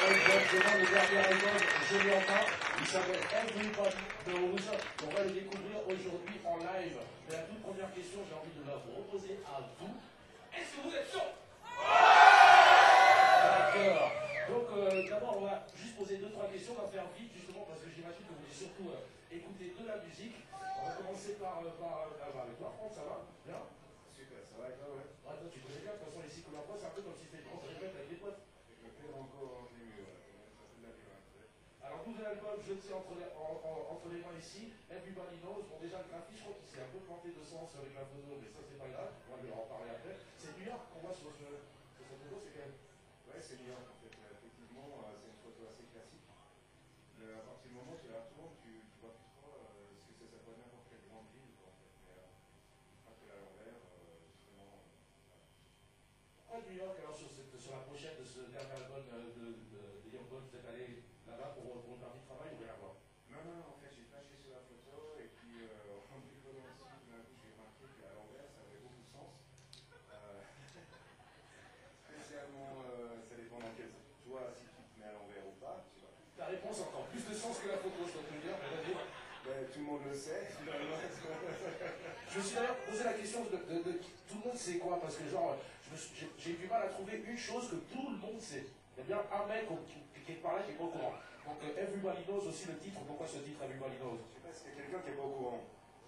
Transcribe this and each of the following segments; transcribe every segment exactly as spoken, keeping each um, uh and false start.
Exactement, le dernier album, je l'ai en main, il s'appelle Everybody Knows. On va le découvrir aujourd'hui en live. Mais la toute première question, j'ai envie de la vous reposer à vous. Est-ce que vous êtes chaud? D'accord. Donc euh, d'abord, on va juste poser deux, trois questions. On va faire vite, justement, parce que j'imagine que vous voulez surtout euh, écouter de la musique. On va commencer par, euh, par euh, avec toi, Franck, ça va? Bien? Super, ça va avec toi, ouais. Ouais, toi, tu connais bien, de toute façon, les cycles d'emploi, c'est un peu comme si tu étais en répète avec des potes. Je me plais encore les murs, là. Alors, nouvel album, je le sais, entre les, en, en, entre les mains ici, Everybody Knows. Bon, déjà, le graphique, je crois qu'il s'est un peu planté de sens avec la photo, mais ça, c'est pas grave. On va lui en parler après. C'est New York qu'on voit sur, ce, sur cette photo, c'est quand même. Ouais, c'est New York, en fait. Effectivement, c'est une photo assez classique. Mais à partir du moment où tu la retournes, tu, tu vois plus trop euh, ce que ça pourrait n'importe quelle grande ville, quoi, en fait. Mais euh, après à l'envers, euh, justement. Pourquoi New York, alors, sur, cette, sur la pochette de ce dernier album de, de, de, de Young Guns, vous êtes allé là-bas pour, pour une partie de travail ou rien à voir? Non, non, non, en fait, j'ai flashé sur la photo et puis euh, en décollant aussi, tout d'un coup, j'ai remarqué qu'à l'envers, ça avait beaucoup de sens. Euh, spécialement, euh, ça dépend dans quel sens. Tu vois, si tu te mets à l'envers ou pas, tu vois. Ta réponse a encore plus de sens que la photo, je dois te le dire. Ben, tout le monde le sait, finalement. Je me suis d'ailleurs posé la question de, de, de, de tout le monde sait quoi, parce que genre, j'ai eu du mal à trouver une chose que tout le monde sait. Il y a bien un mec qui, qui est par là qui est pas au courant. Donc euh, Everybody Knows aussi le titre. Pourquoi ce titre Everybody Knows? Je sais pas s'il y a quelqu'un qui n'est pas au courant.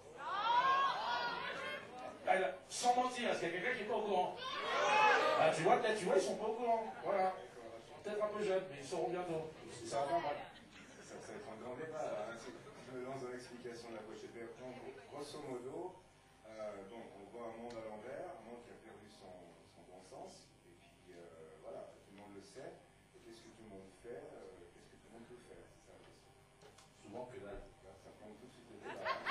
Ah, là, sans mentir, est-ce qu'il y a quelqu'un qui n'est pas au courant? Ah, tu vois, peut-être, tu vois, ils sont pas au courant. Voilà. Peut-être un peu jeunes, mais ils sauront bientôt. Ça va faire mal. Ça, ça va être un grand débat. Hein. Je me lance dans l'explication de la pochette. Donc, grosso modo, euh, donc, on voit un monde à l'envers, un monde qui a perdu son, son bon sens. Et puis, euh, voilà, tout le monde le sait. Et qu'est-ce que tout le monde fait euh, Qu'est-ce que tout le monde peut faire? C'est ça la question. Souvent que dalle. Ça prend tout de suite le débat. Hein.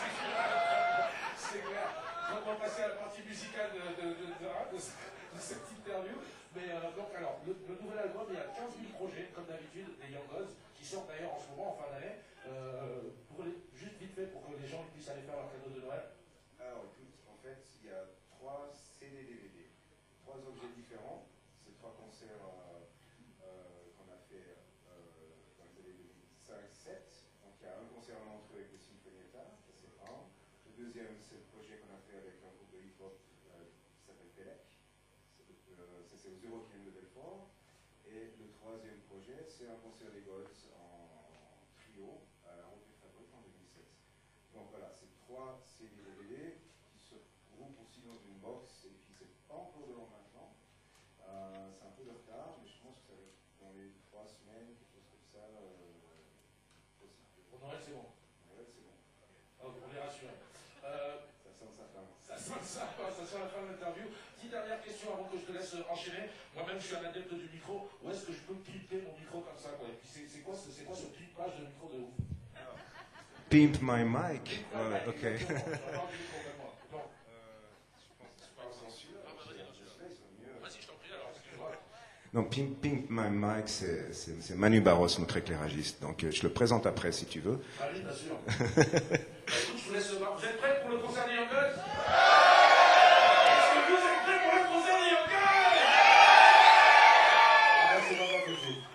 C'est clair. Donc, on va passer à la partie musicale de, de, de, de, de, de cette interview. Mais euh, donc, alors, le, le nouvel album, il y a quinze mille projets, comme d'habitude, des Young Guns, qui sortent d'ailleurs en ce moment, en fin d'année. Euh, pour les, juste vite fait, pour que les gens puissent aller faire leur cadeau de Noël. Alors, écoute, en fait, il y a trois C D D V D, trois objets différents. C'est trois concerts euh, euh, qu'on a fait euh, dans les années deux mille cinq sept. Donc, il y a un concert à Montreux avec le Sinfonietta, ça c'est un. Le deuxième, c'est le projet qu'on a fait avec un groupe de hip-hop euh, qui s'appelle Pelec. Euh, ça, c'est aux European de Belfort. Et le troisième projet, c'est un concert des Gods en trio à la Route des Fabriques en deux mille sept. Donc voilà, c'est trois C D D V D qui se groupent aussi dans une box, et puis c'est pas encore de l'an maintenant. Euh, c'est un peu de retard, mais je pense que ça va être dans les trois semaines, quelque chose comme ça, euh, possible. Pour Noël, c'est bon. Noël, c'est bon. Donc, on est rassurés. Euh, ça sent sa fin. Ça sent ça, ça sent la fin de l'interview. Dix dernières questions avant que je te laisse enchaîner. Moi-même, je suis un adepte du micro. Où est-ce que je peux pimper mon micro comme ça, quoi? Et puis, c'est quoi, c'est quoi ce pimpage de micro de ouf? Pimp my mic. Ouais, ok. Donc, Pimp, Pimp My Mic, c'est Manu Barros, notre éclairagiste. Donc, euh, je le présente après, si tu veux. Ah oui, bien sûr. Je vous laisse voir. Vous êtes prêts pour le concert des Young Guns? Est-ce que vous êtes prêts pour le concert des Young Guns? Ah ben, c'est pas mal que j'ai.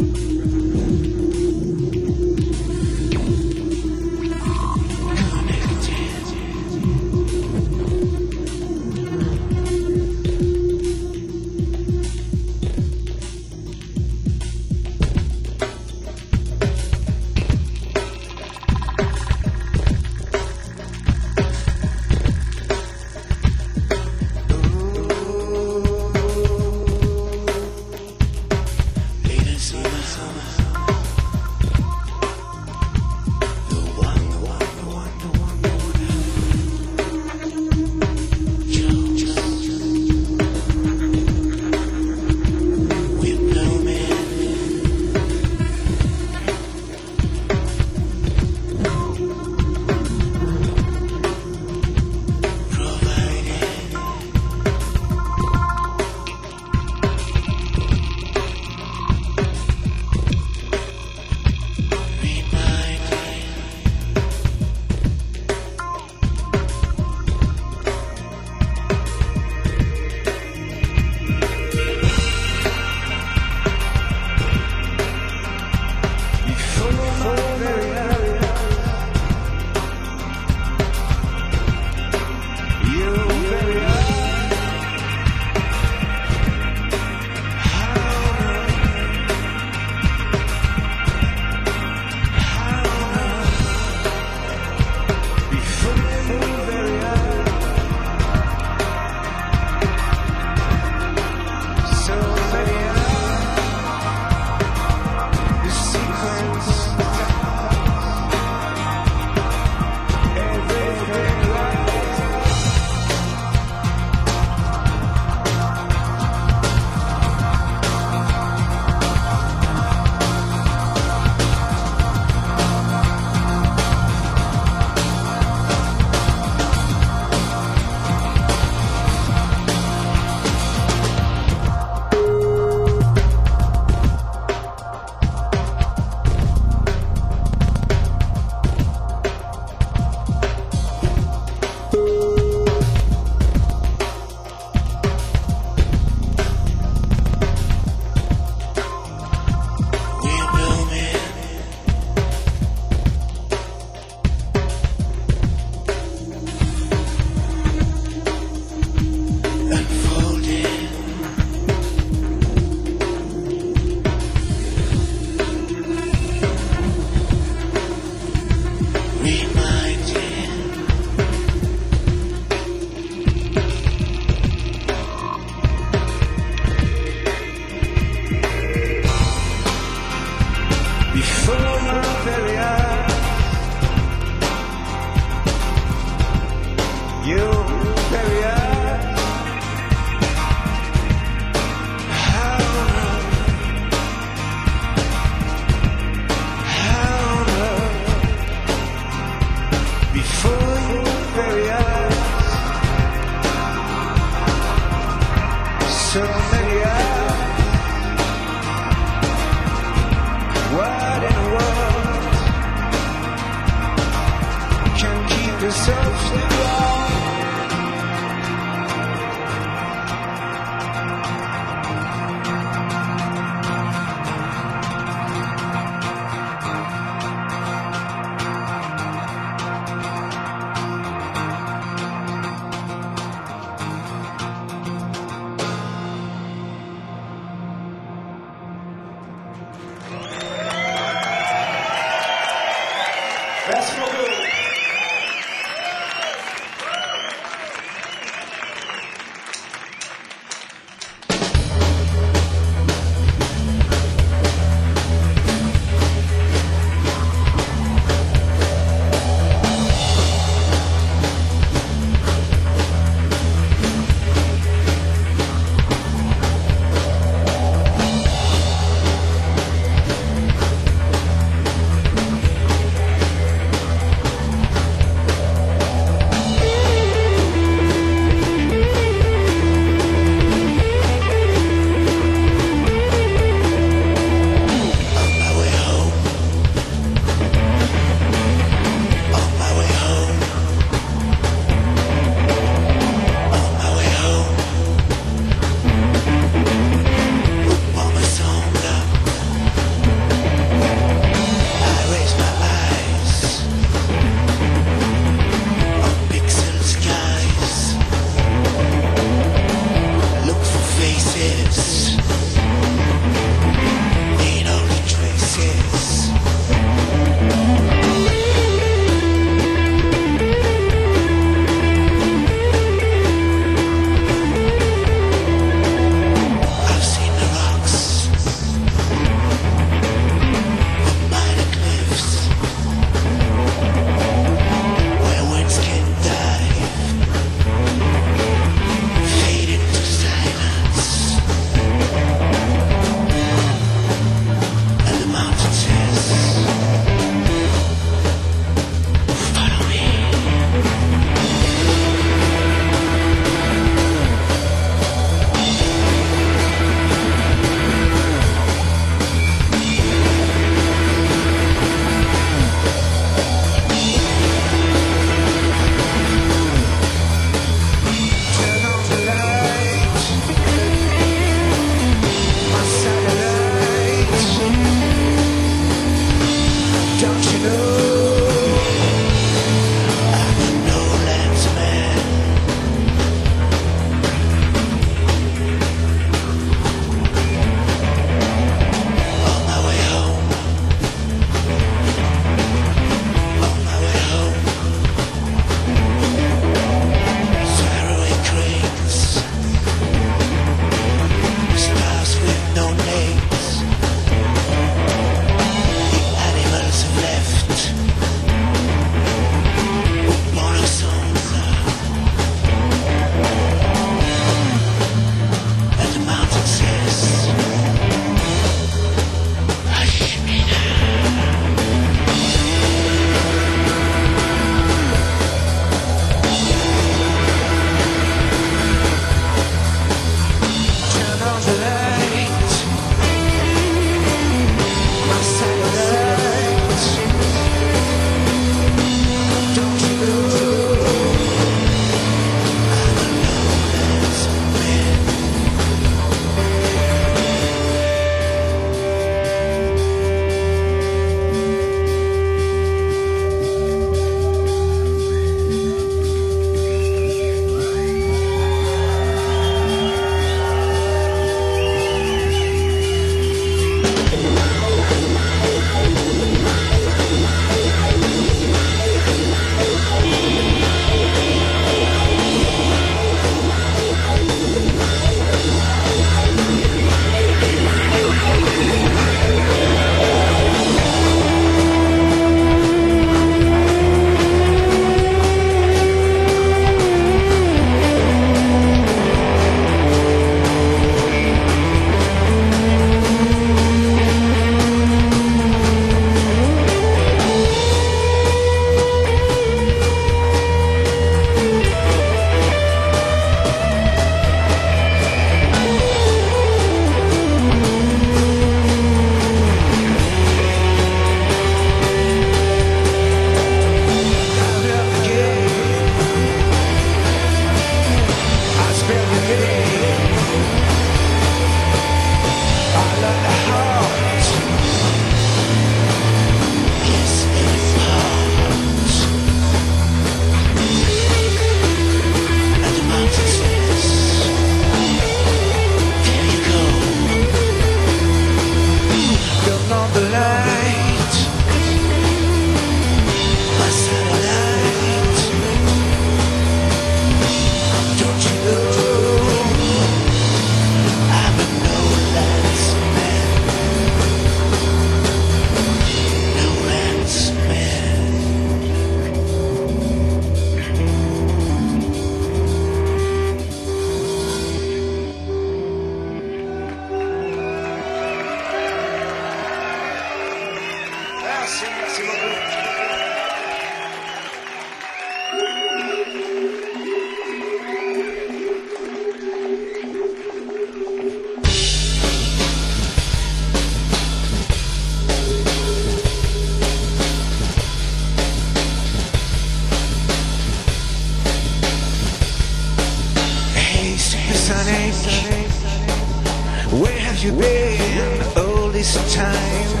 Supersonic, where have you been all this time?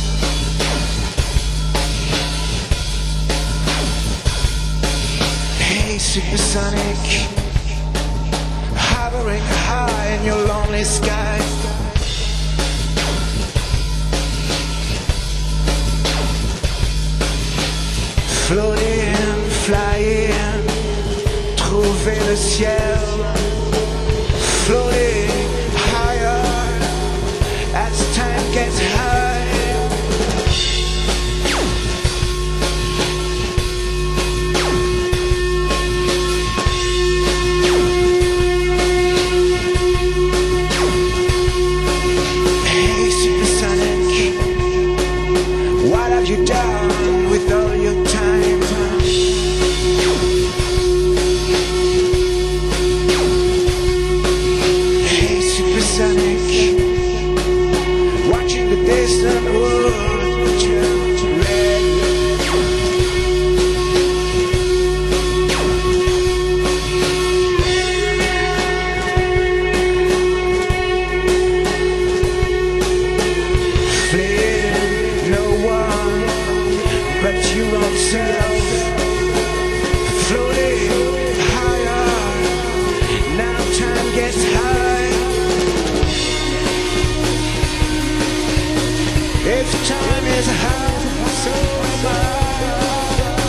Hey Supersonic, hovering high in your lonely sky. Floating, flying, trouver le ciel. Floating higher as time gets high. Hey Supersonic, what have you done with all your time? Hey Supersonic, watching the distant world turn to red. Fleeing no one but you yourself. Floating higher, now time gets high. If time is high, so am I.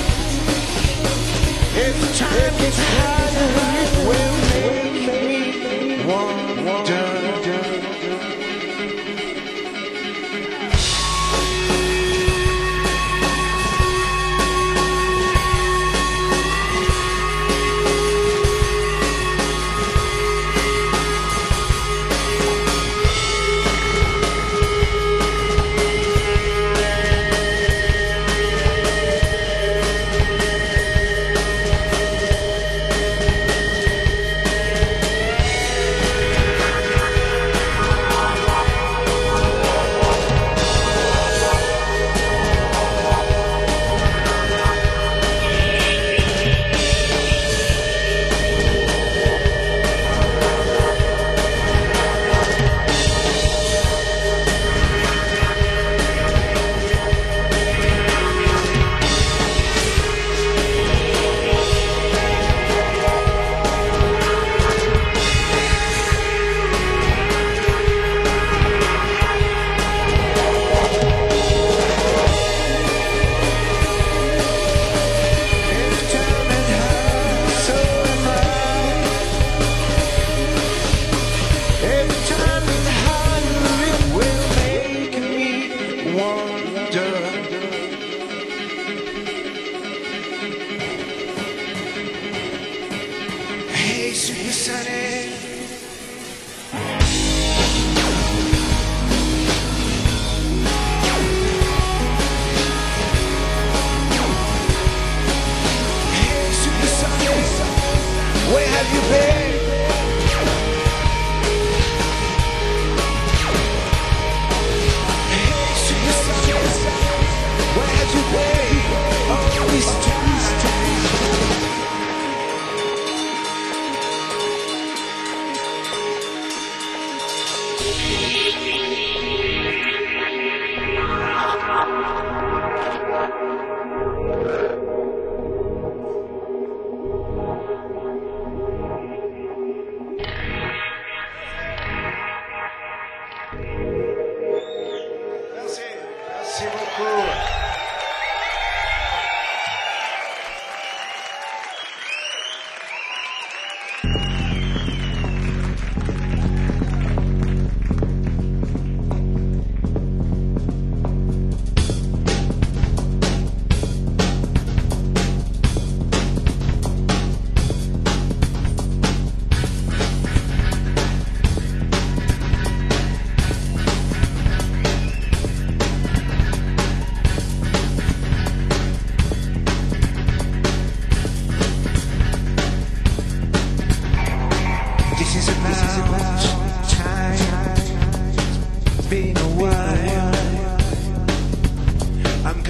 If time gets higher, it will make me wonder. Hey Supersonic, hey Supersonic, where have you been? Hey Supersonic, where have you been all this time? Merci, merci beaucoup.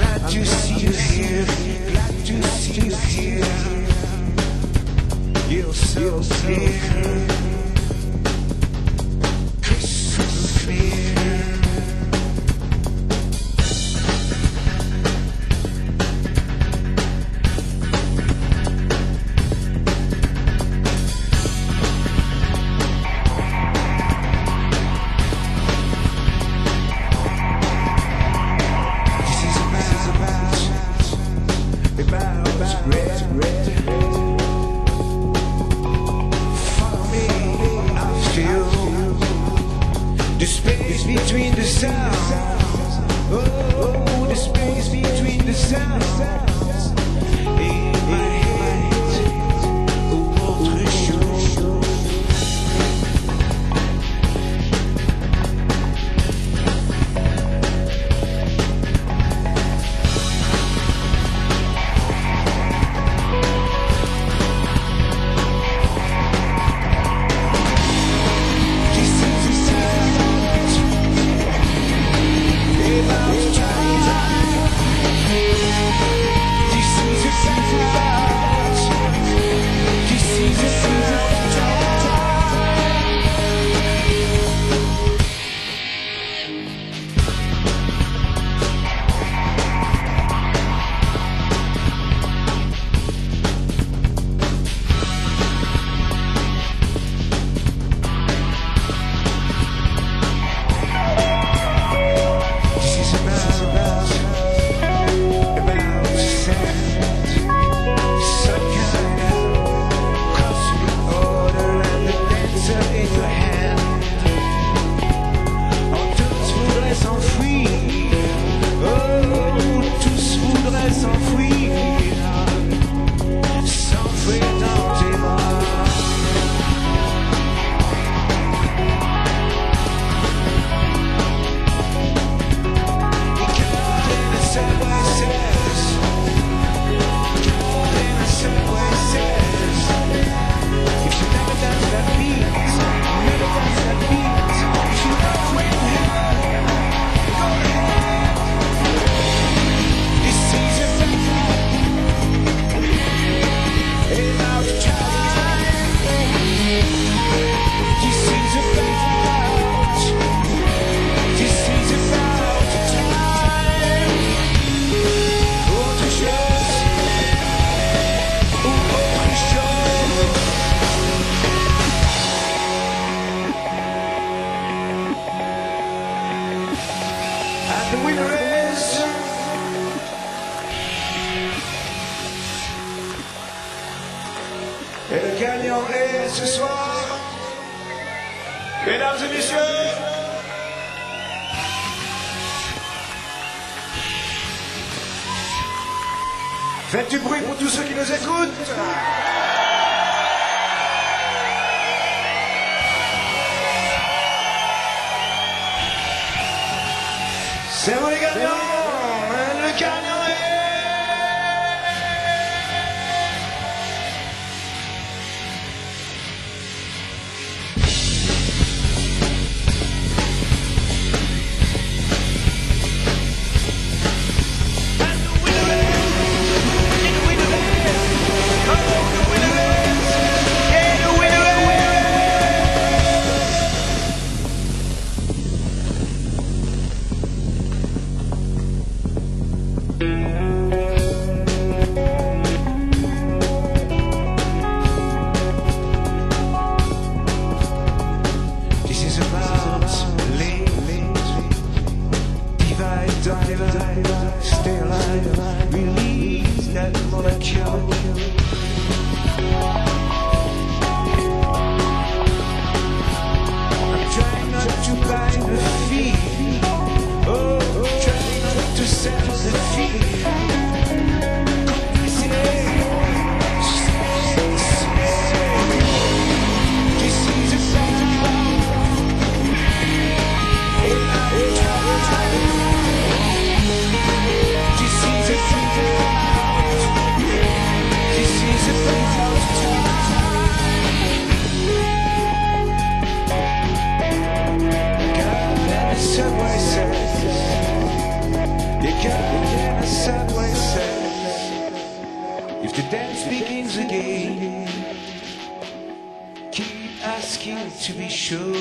you so, so clear, crystal clear. The space between the sounds, oh, the space between the sounds. In my head, autre chose. Et le gagnant est ce soir, mesdames et messieurs, faites du bruit pour tous ceux qui nous écoutent. C'est vous les gagnants, le gagnant est... asking to be sure.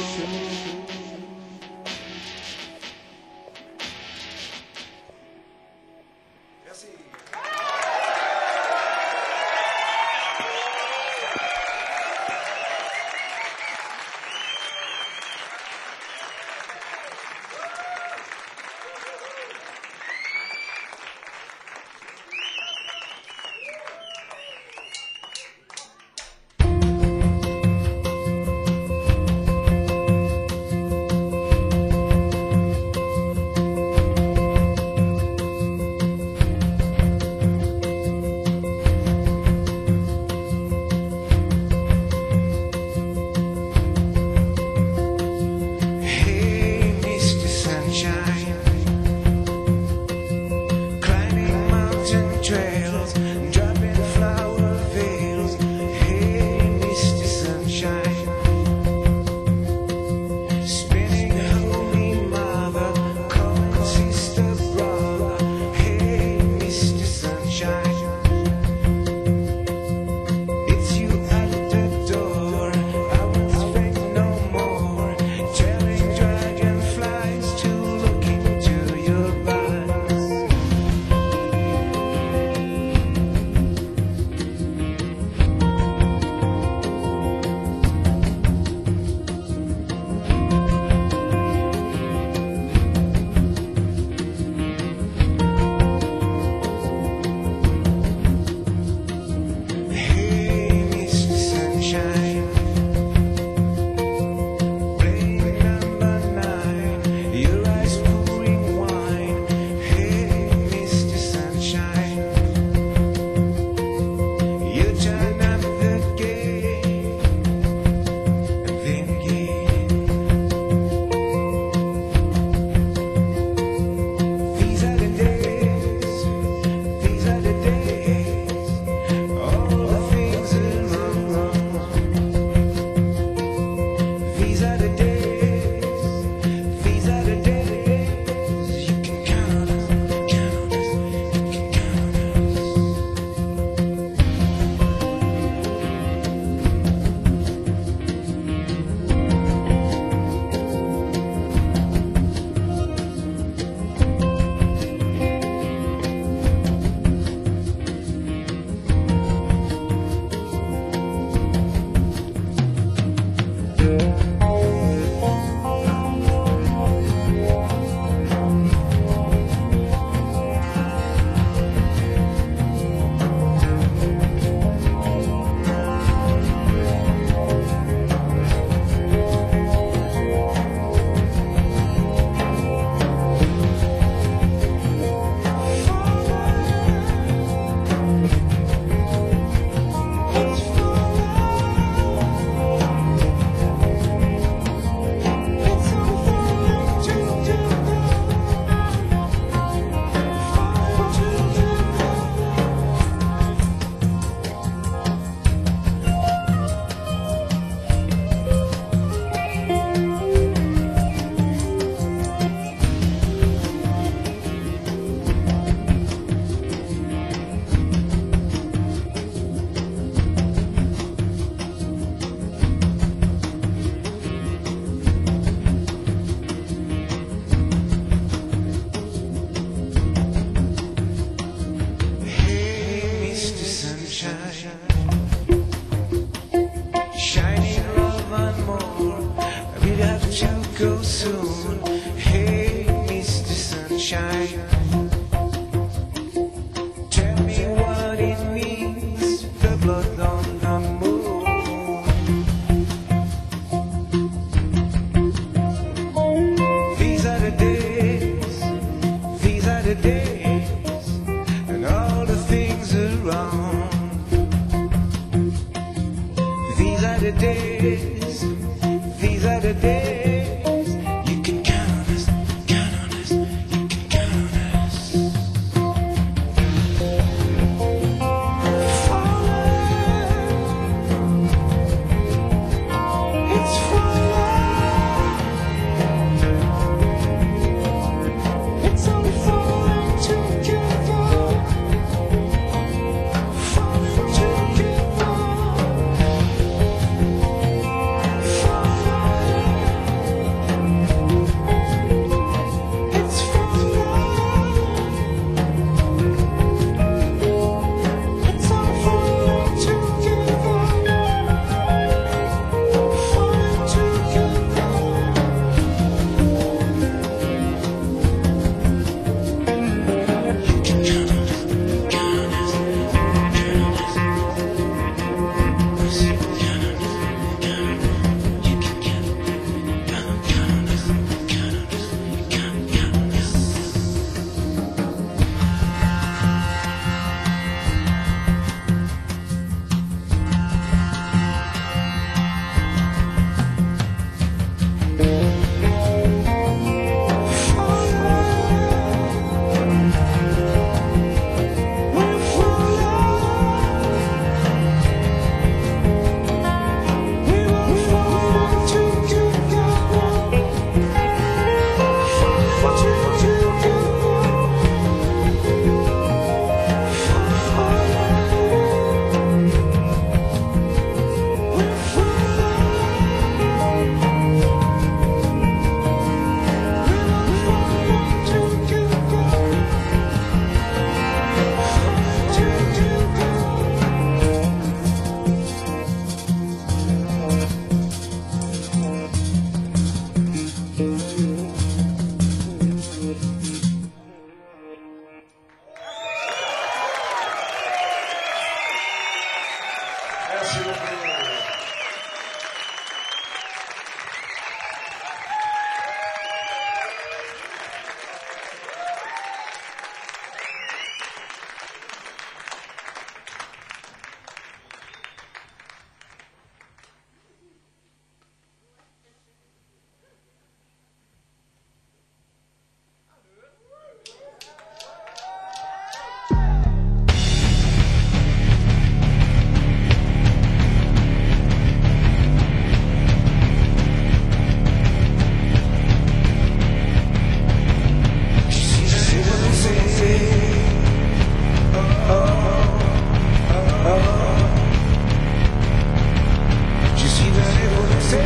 partir.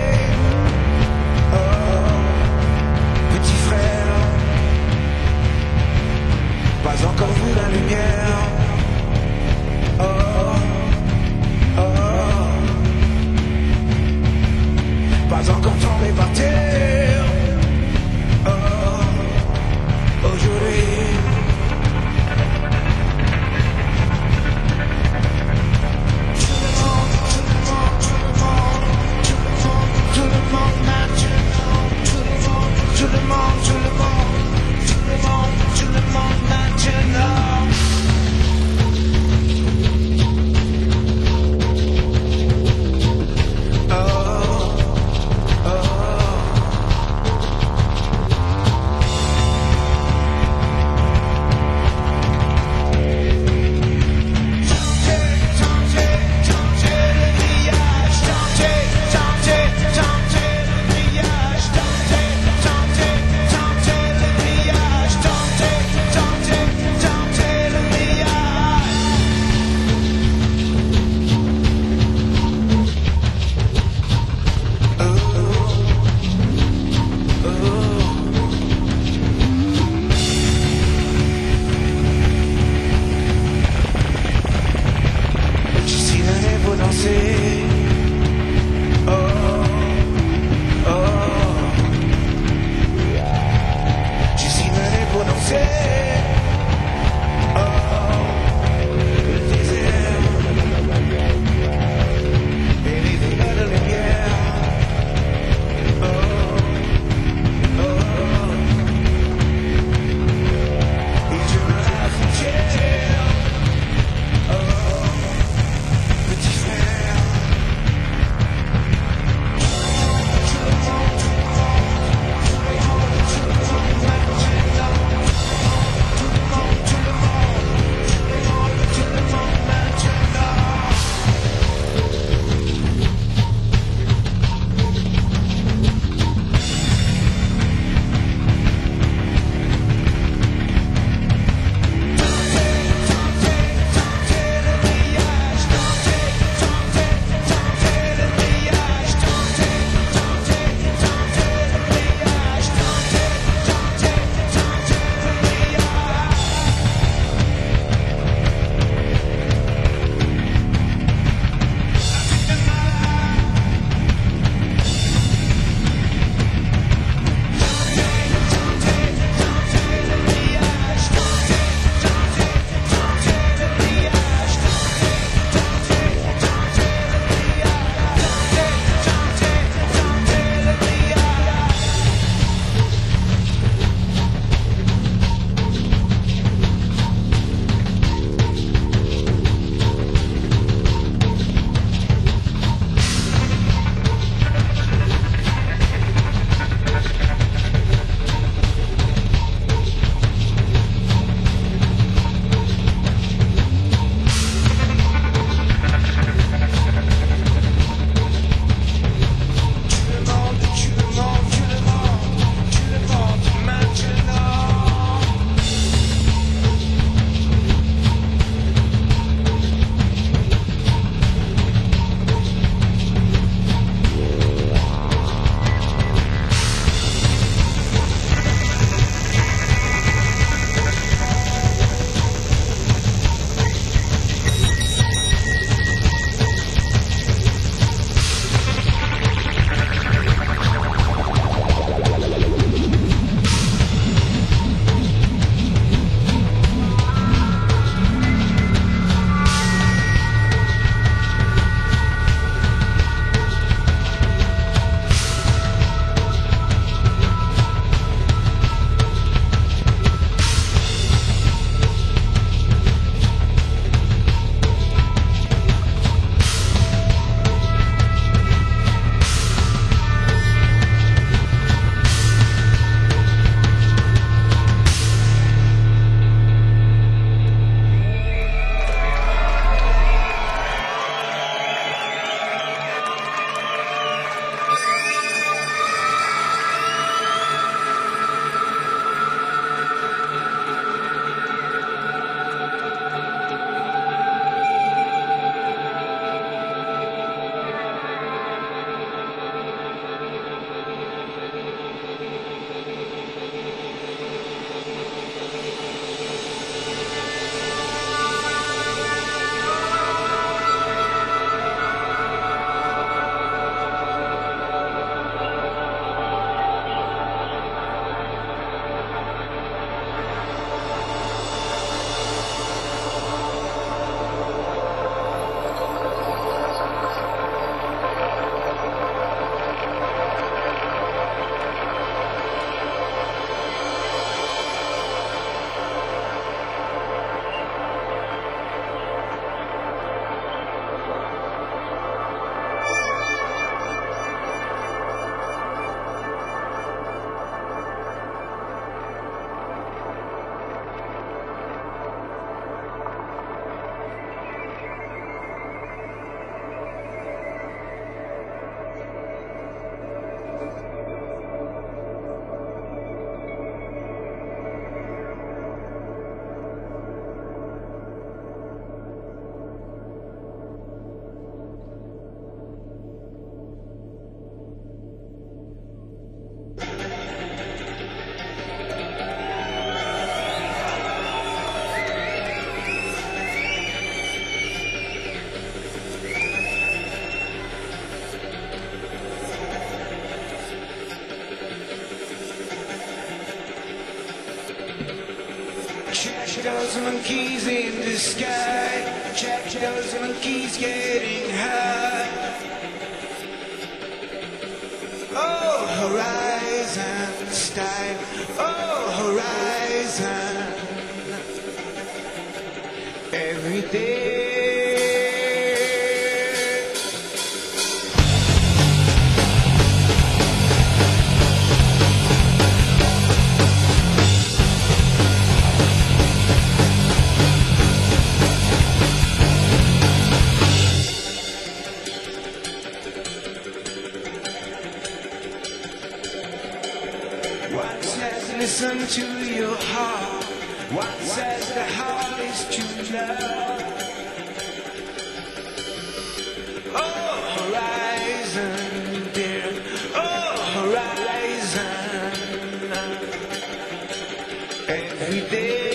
Oh, petit frère, pas encore vu la lumière. Oh, oh, pas encore tombé par terre. Oh, aujourd'hui. Tout le monde, tout le monde, tout le monde, tout le monde. those monkeys in the sky. Check those monkeys getting high. Oh, horizon style. Oh, horizon. Every day. One says listen to your heart. One says the heart is true love. Oh, horizon, dear. Oh, horizon. Every day.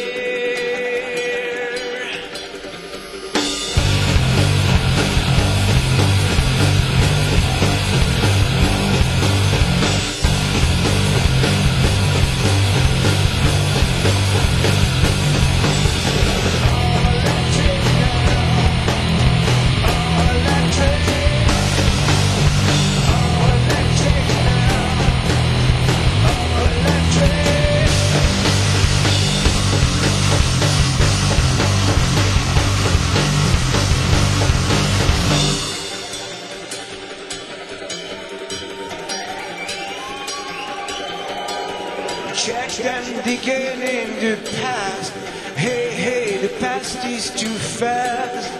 Check them digging in the past. Hey, hey, the past is too fast.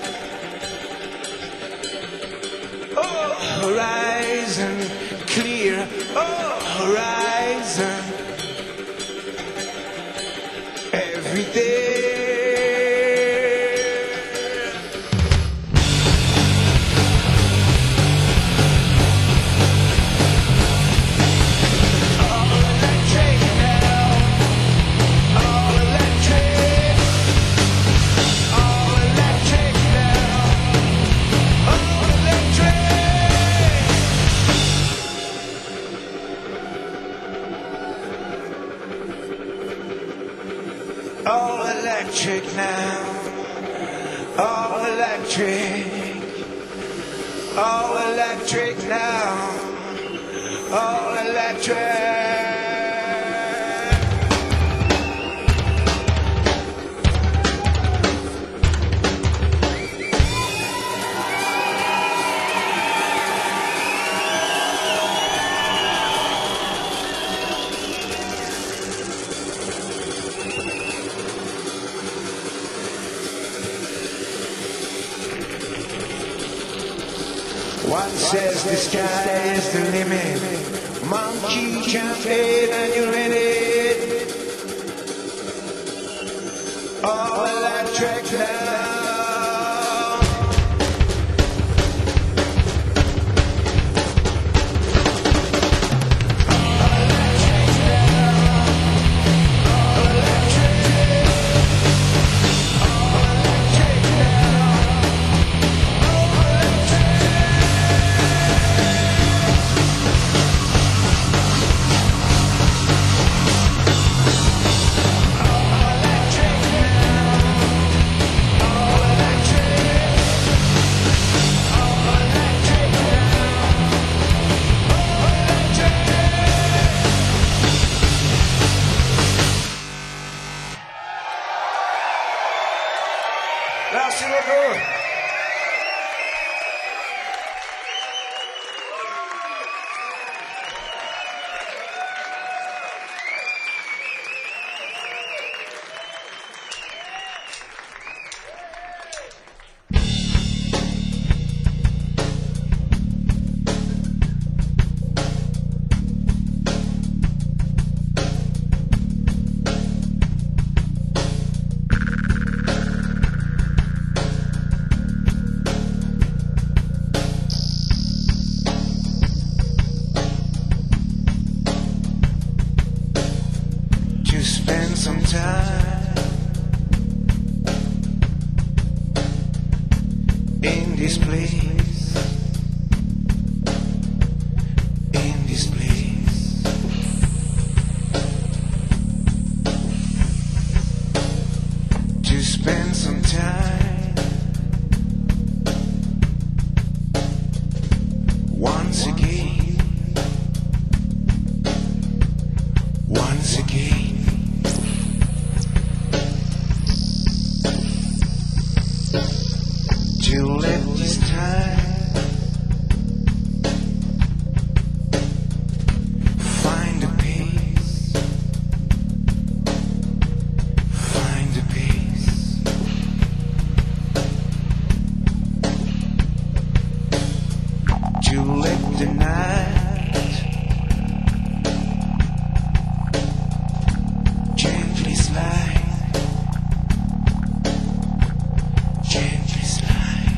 Oh, horizon clear. Oh, horizon. Every day. All electric now, all electric, all electric now, all electric. One says the sky is the limit. Monkey jumping and you're in it. All electric now. Merci beaucoup. Spend some time in this place, in this place. the night. Gently slide, gently slide.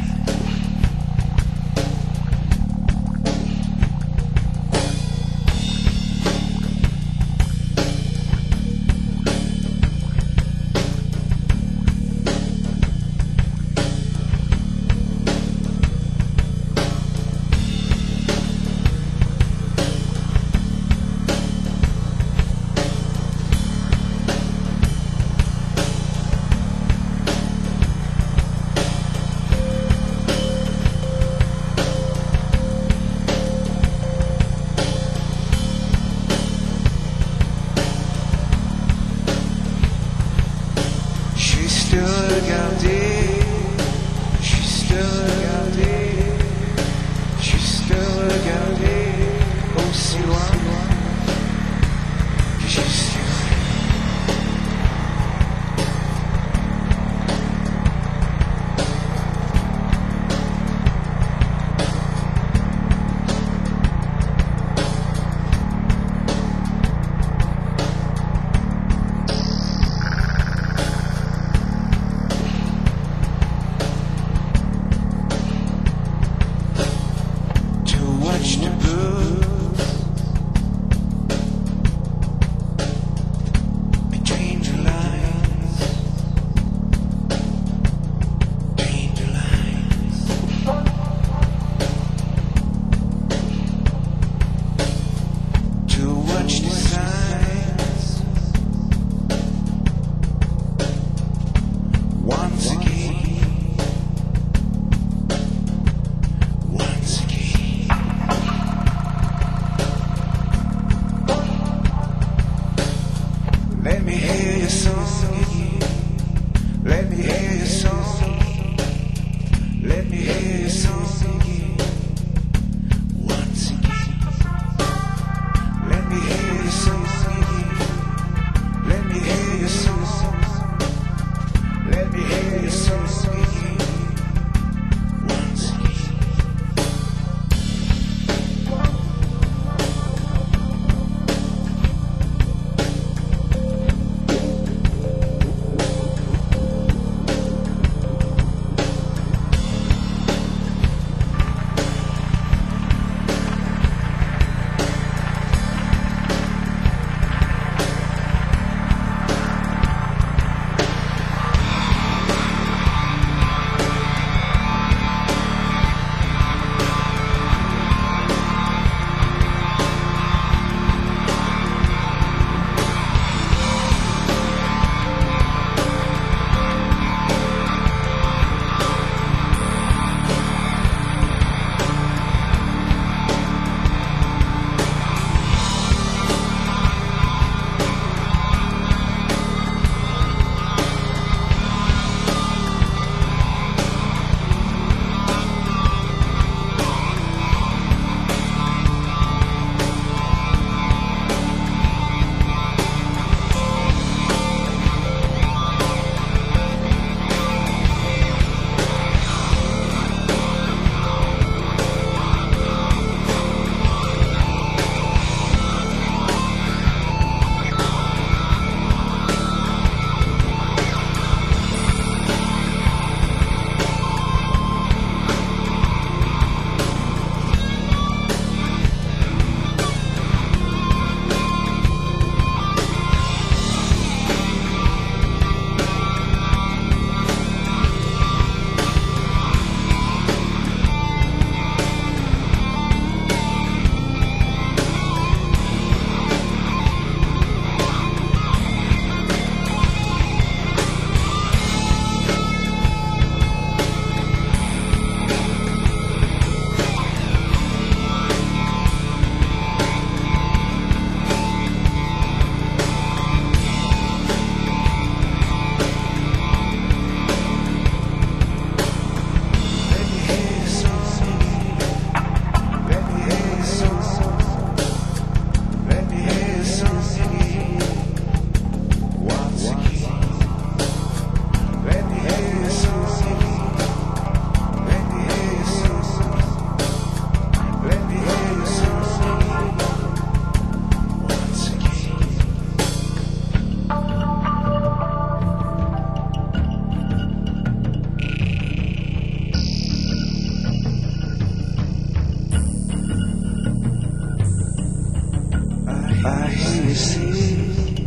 I hear you sing.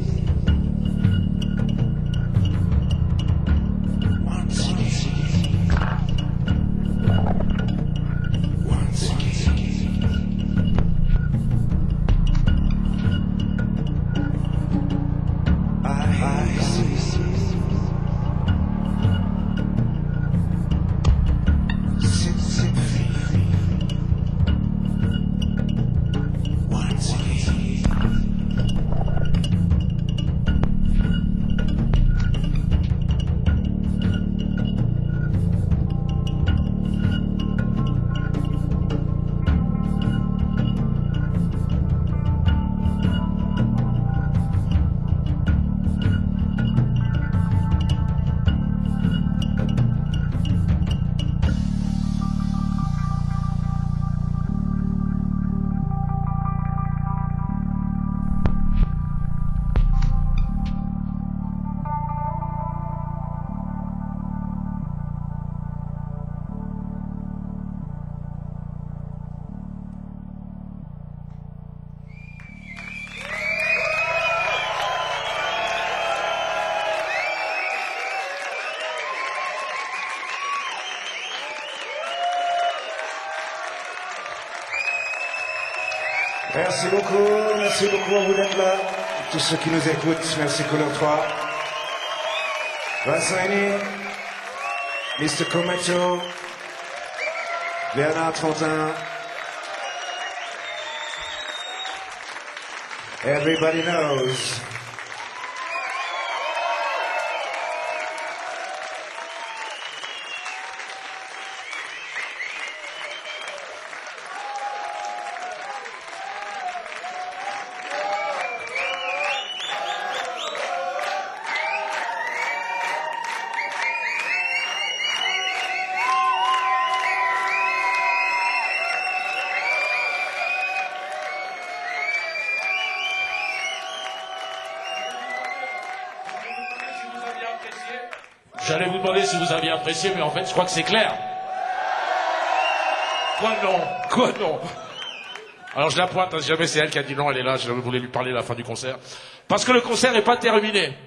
Once again. Once again. I hear you sing. Sit, sit, free. Once again. Merci beaucoup, merci beaucoup à vous d'être là. Tous ceux qui nous écoutent, merci Couleur trois. Vincent Henny, mister Cometto, Bernard Trentin. Everybody knows. J'allais vous demander si vous aviez apprécié, mais en fait, je crois que c'est clair. Quoi non? Quoi non? Alors je la pointe, hein, si jamais c'est elle qui a dit non, elle est là, je voulais lui parler à la fin du concert. Parce que le concert n'est pas terminé.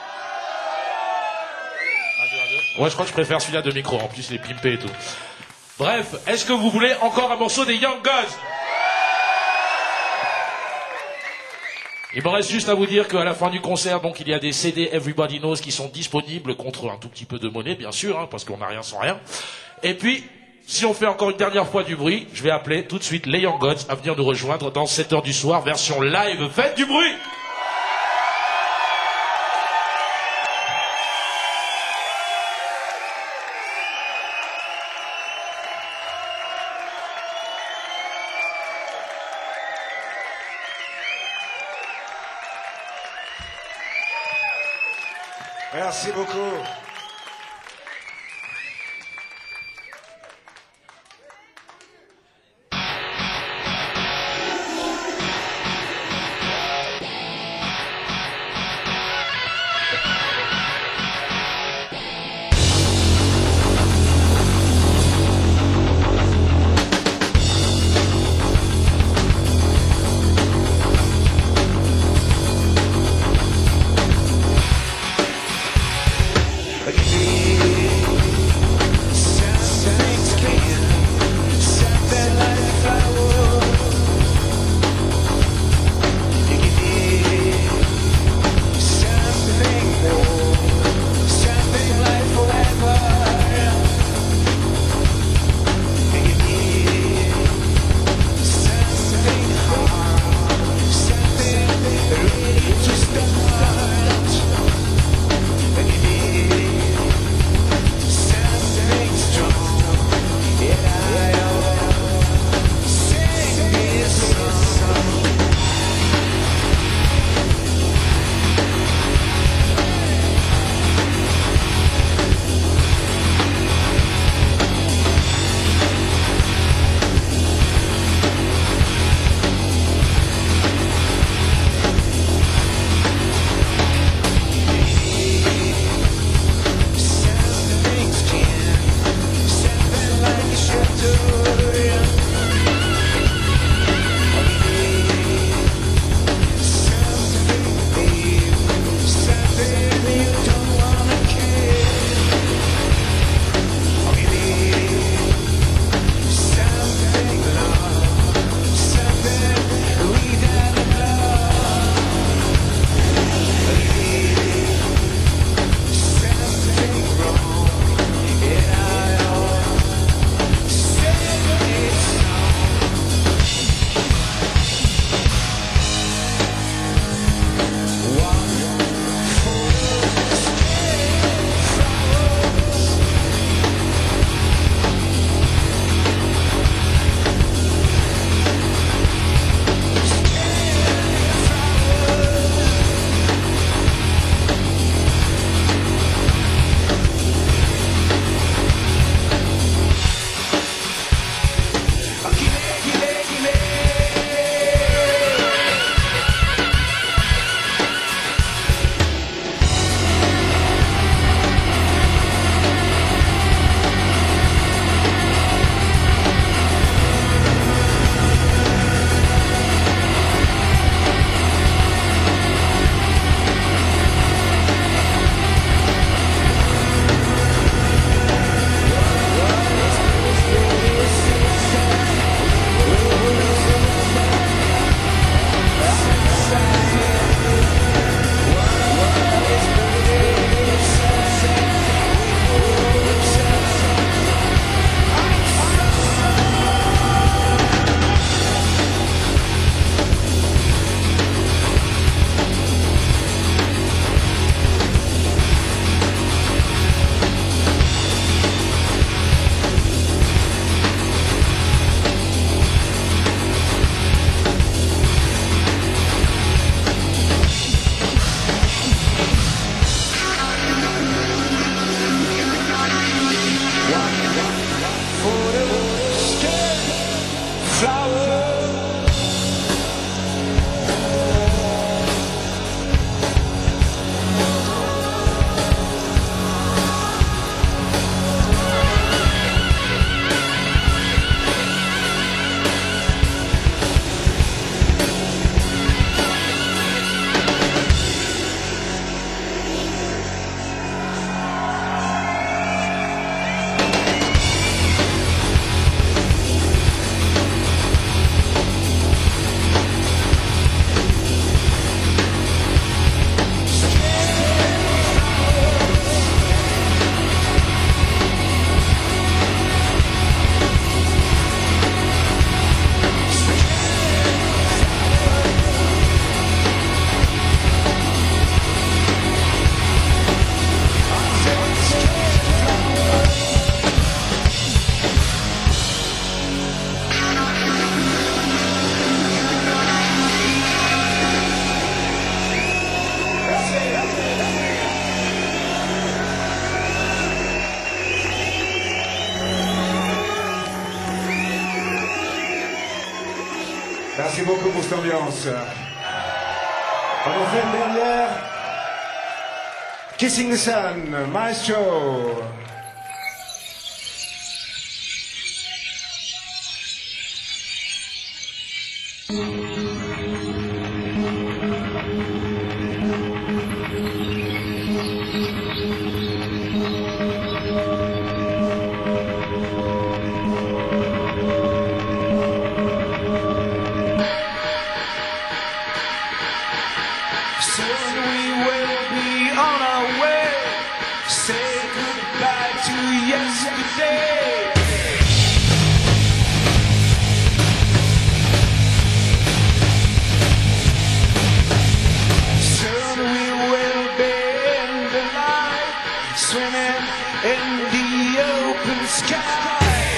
Ouais, je crois que je préfère celui-là de micro, en plus il est pimpé et tout. Bref, est-ce que vous voulez encore un morceau des Young Guns? Il me reste juste à vous dire qu'à la fin du concert, donc, il y a des C D Everybody Knows qui sont disponibles contre un tout petit peu de monnaie, bien sûr, hein, parce qu'on n'a rien sans rien. Et puis, si on fait encore une dernière fois du bruit, je vais appeler tout de suite les Young Guns à venir nous rejoindre dans sept heures du soir, version live. Faites du bruit! Merci beaucoup. Merci beaucoup pour cette ambiance. On en fait une dernière. Kissing the Sun, Maestro. Soon we will be on our way. Say goodbye to yesterday. Soon we will be in the light, swimming in the open sky.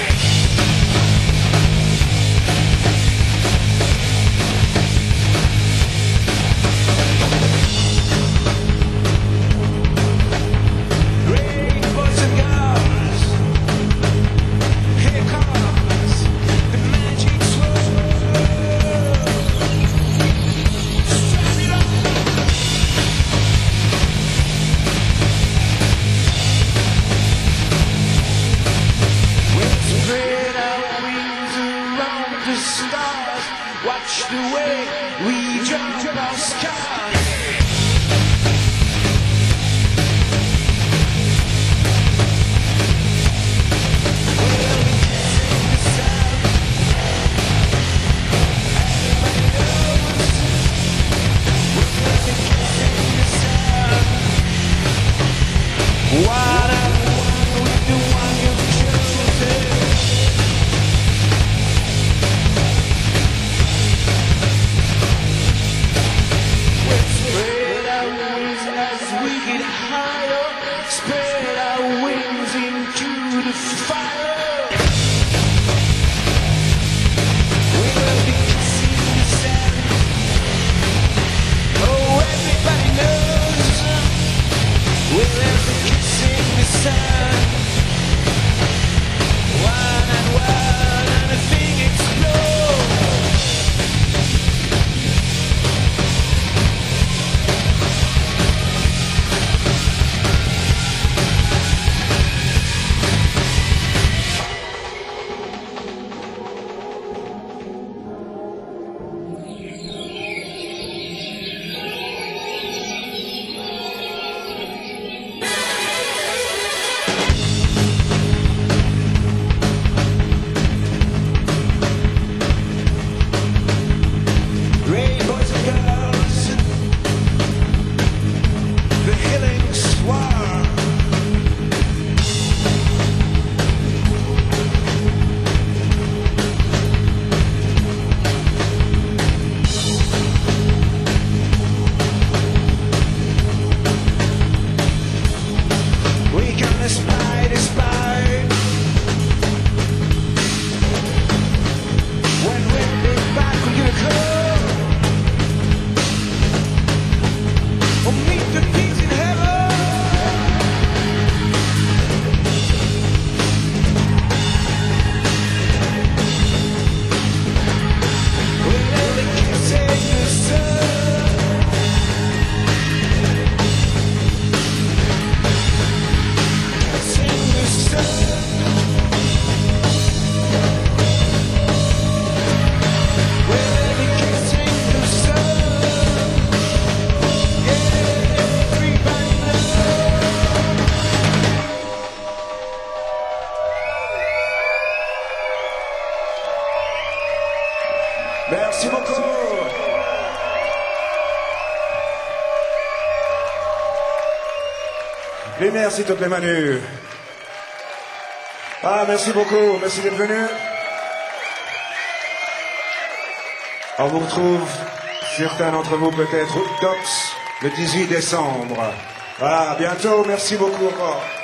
Stars, watch the way we jump our sky. What a one with the one you've chosen. Spread our wings into the fire. We will be kissing the sun. Oh, everybody knows. We will be kissing the sun. One and one, and the thing explodes. Merci beaucoup. Lumière, s'il te plaît, Manu. Ah, merci beaucoup. Merci d'être venu. On vous retrouve, certains d'entre vous peut-être, au Tops, le dix-huit décembre. Ah, à bientôt. Merci beaucoup encore.